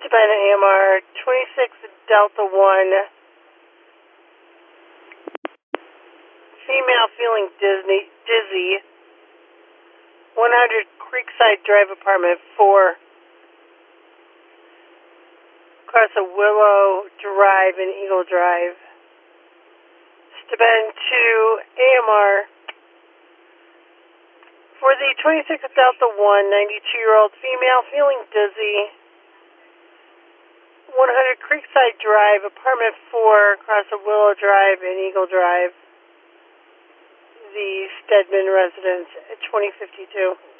Steuben AMR 26 Delta 1. Female feeling dizzy. 100 Creekside Drive, apartment 4. Across a Willow Drive and Eagle Drive. Steuben 2 AMR. For the 26 Delta 1, 92-year-old female feeling dizzy. 100 Creekside Drive, apartment 4, across a Willow Drive and Eagle Drive. The Stedman residence at 2052.